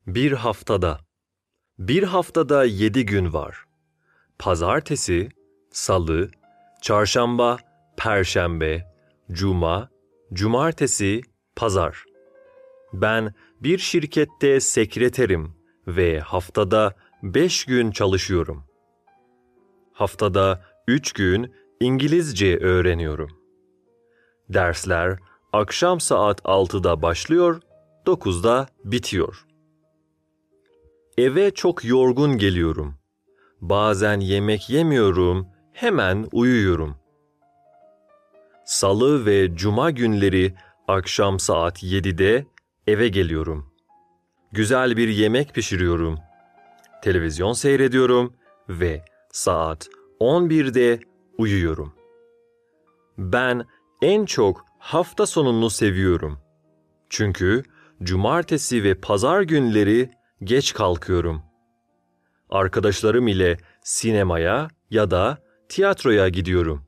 Bir haftada. Bir haftada 7 gün var. Pazartesi, salı, çarşamba, perşembe, cuma, cumartesi, pazar. Ben bir şirkette sekreterim ve haftada 5 gün çalışıyorum. Haftada 3 gün İngilizce öğreniyorum. Dersler akşam saat 6'da başlıyor, 9'da bitiyor. Eve çok yorgun geliyorum. Bazen yemek yemiyorum, hemen uyuyorum. Salı ve cuma günleri akşam saat 7'de eve geliyorum. Güzel bir yemek pişiriyorum. Televizyon seyrediyorum ve saat 11'de uyuyorum. Ben en çok hafta sonunu seviyorum. Çünkü cumartesi ve pazar günleri geç kalkıyorum. Arkadaşlarım ile sinemaya ya da tiyatroya gidiyorum.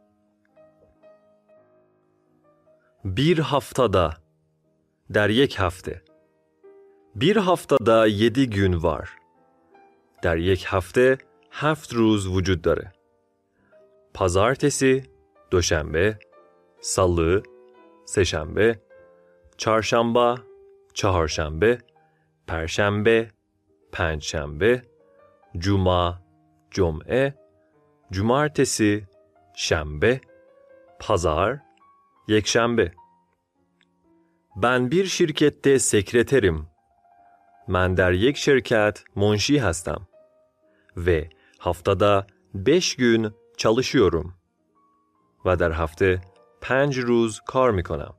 Bir haftada. Der یک hafte. Bir haftada 7 gün var. Der یک hafte 7 روز vücut dare. Pazartesi, döşembe, salı, seşembe, çarşamba, çaharşembe, perşembe, پنجشنبه، cuma, cum'e, cumartesi, şembe, pazar, yekşembe. Ben bir şirkette sekreterim. من در یک شرکت منشی هستم ve haftada 5 gün çalışıyorum. و در هفته 5 روز کار میکنم.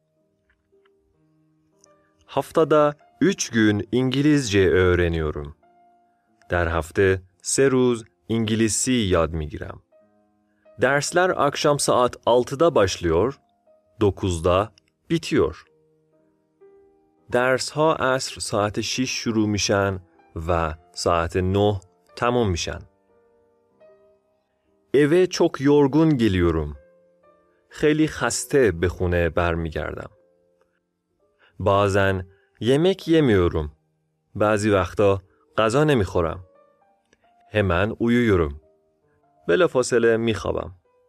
Haftada 3 gün İngilizce öğreniyorum. Der hafte 3 روز İngilizce yad میگیرم. Dersler akşam saat 6'da başlıyor, 9'da bitiyor. dersها عصر ساعت 6 شروع میشن و ساعت 9 تموم میشن. Eve çok yorgun geliyorum. خیلی خسته به خونه برمیگردم. bazen yemek yemiyorum. بعضی وقتا غذا نمیخورم. hemen uyuyorum. بلافاصله میخوابم.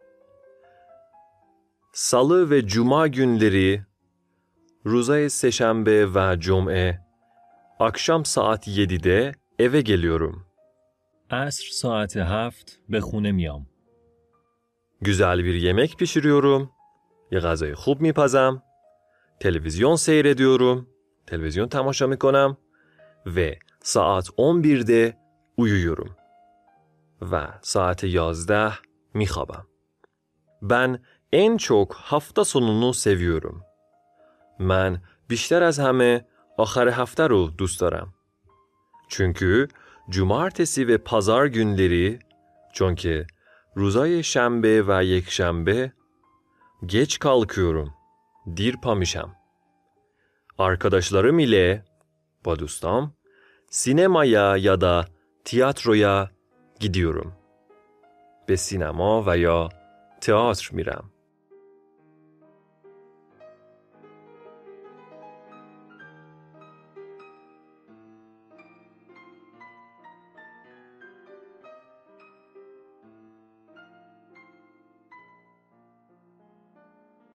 Salı ve cuma günleri روزای سه‌شنبه و جمعه akşam saat 7'de eve geliyorum. عصر ساعت 7 به خونه میام. Güzel bir yemek pişiriyorum. یه غذای خوب میپزم. televizyon seyrediyorum. televizyon tamaşa میکنم. ve saat 11'de uyuyorum. و saat 11 میخوابم. Ben en çok hafta sonunu seviyorum. من بیشتر از همه آخر هفته رو دوست دارم. çünkü cumartesi ve pazar günleri çünkü روزای شنبه و یکشنبه geç kalkıyorum. دیر پا میشم. Arkadaşlarım ile با دوستام sinemaya ya da tiyatroya gidiyorum. به سینما و یا تئاتر میرم.